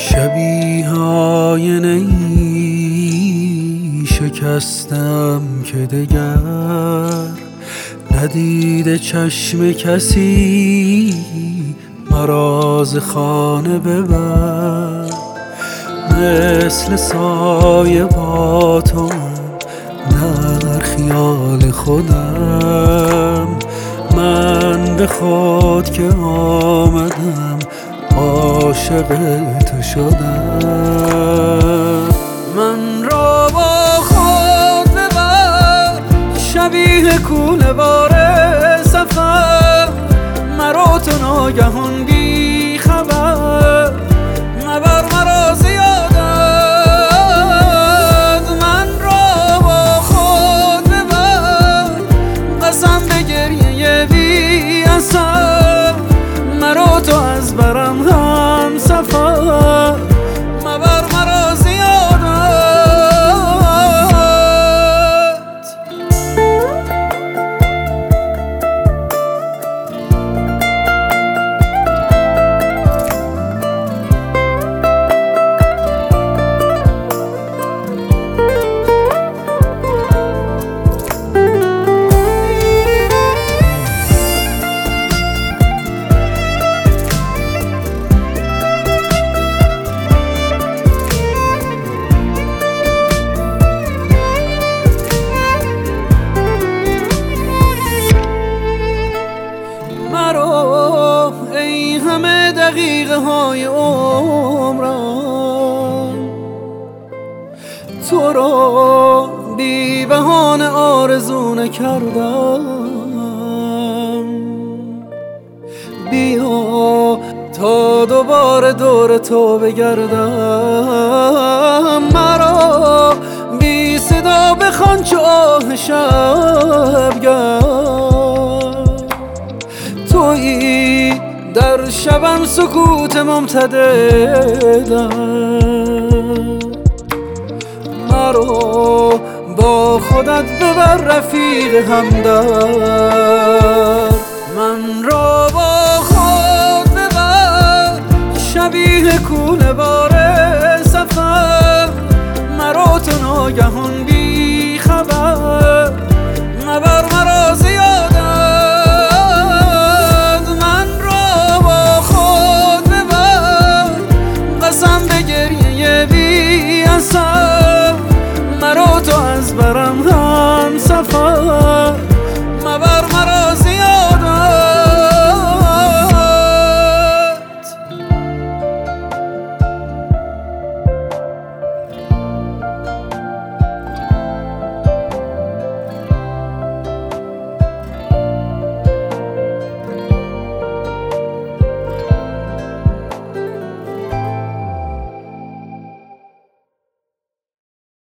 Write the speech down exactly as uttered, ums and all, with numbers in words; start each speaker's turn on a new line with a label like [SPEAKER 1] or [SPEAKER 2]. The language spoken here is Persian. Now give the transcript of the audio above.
[SPEAKER 1] شبیه آینه ای شکستم که دگر ندیده چشم کسی مراز خانه ببر. مثل سایه با تو در خیال خودم، من به خود که آمدم عاشق تو شدم. من را با خود ببر شبیه کوله بار سفر، مرا تو ناگهان بی خبر مبر مرا زیادت. من را با خود ببر قسم به گریه بی اثر، مرا تو از برم هم سفر مبر مرا زیادت. مرا ای همه دقیقه های عمرم، تو را بی بهانه آرزو نکردم. بیا تا دوباره دور تو بگردم، مرا بی صدا بخوان چو آه شبگرد. تویی در شبم سکوت ممتددم، مرا با خودت ببر رفیق همدرد. من را با خود ببر شبیه کوله بار سفر، مرا تو ناگهان